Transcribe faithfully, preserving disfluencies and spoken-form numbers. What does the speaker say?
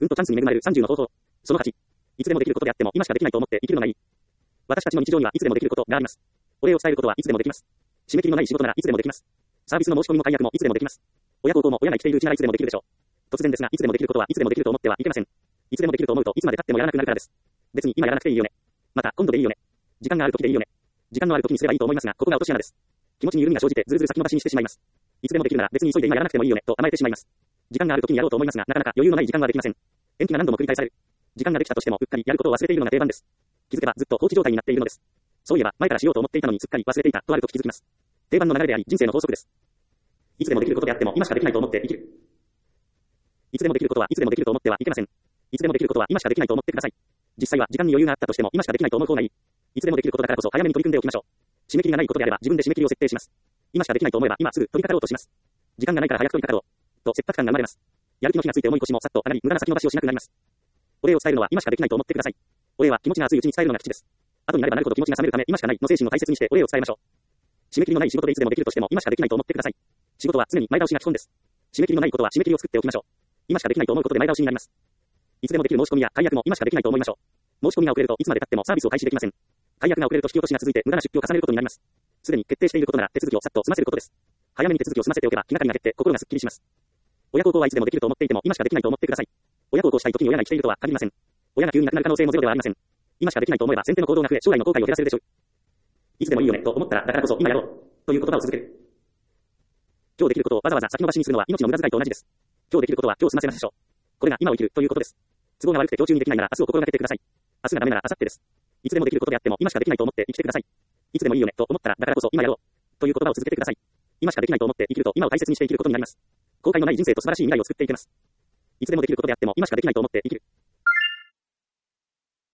運とチャンスに恵まれるさんじゅうの方法。そのはち。いつでもできることであっても今しかできないと思って生きるのがいい。私たちの日常にはいつでもできることがあります。お礼を伝えることはいつでもできます。締め切りのない仕事ならいつでもできます。サービスの申し込みも解約もいつでもできます。親孝行も親が生きているうちならいつでもできるでしょう。突然ですが、いつでもできることはいつでもできると思ってはいけません。いつでもできると思うといつまで経ってもやらなくなるからです。別に今やらなくていいよね。また今度でいいよね。時間がある時でいいよね。時間のある時にすればいいと思いますが、ここが落とし穴です。気持ちに緩みが生じてずるずる先延ばしにしてしまいます。いつでもできるなら別に急いで今やらなくてもいいよねと甘えてしまいます。時間がある時にやろうと思いますが、なかなか余裕のない時間はできません。延期が何度も繰り返される。時間ができたとしてもうっかりやることを忘れているのが定番です。気づけばずっと放置状態になっているのです。そういえば前からしようと思っていたのにすっかり忘れていたとある時気づきます。定番の流れであり人生の法則です。いつでもできることであっても今しかできないと思って生きる。いつでもできることはいつでもできると思ってはいけません。いつでもできることは今しかできないと思ってください。実際は時間に余裕があったとしても今しかできないと思う方がいい。いつでもできることだからこそ早めに取り組んでおきましょう。締め切りがないことであれば自分で締め切りを設定します。今しかできないと思えば今すぐ取り掛かろうとします。時間がないから早く取り掛かろう。と切迫感が生まれます。やる気の火がついて重い腰もさっと上がり無駄な先延ばしをしなくなります。お礼を伝えるのは今しかできないと思ってください。お礼は気持ちが熱いうちに伝えるのが基地です。後になればなるほど気持ちが冷めるため今しかないの精神を大切にしてお礼を伝えましょう。締め切りのない仕事でいつでもできるとしても今しかできないと思ってください。仕事は常に前倒しが基本です。締め切りのないことは締め切りを作っておきましょう。今しかできないと思うことで前倒しになります。いつでもできる申し込みや解約も今しかできないと思いましょう。申し込みが遅れるといつまで経ってもサービスを開始できません。解約が遅れると引き落としが続いて無駄な出費を重ねることになります。すでに決定していることなら手続きをさっと済ませることです。早めに手続きを済ませておけば気がかりが減って心がすっきりします。親孝行はいつでもできると思っていても今しかできないと思ってください。親孝行したい時に親が生きているとは限りません。親が急に亡くなる可能性もゼロではありません。今しかできないと思えば先手の行動が増え将来の後悔を減らせるでしょう。いつでもいいよねと思ったらだからこそ今やろうという言葉を続ける。今日できることをわざわざ先延ばしにするのは命の無駄遣いと同じです。今日できることは今日済ませましょう。これが今を生きるということです。都合が悪くて今日中にできないなら明日を心がけてください。明日がダメなら明後日です。いつでもできることであっても今しかできないと思って生きてください。いつでもいいよねと思ったらだからこそ今やろうという言葉を続けてください。今しかできないと思って生きると今を大切にして生きることになります。後悔のない人生と素晴らしい未来を作っていけます。いつでもできることであっても今しかできないと思って生きる。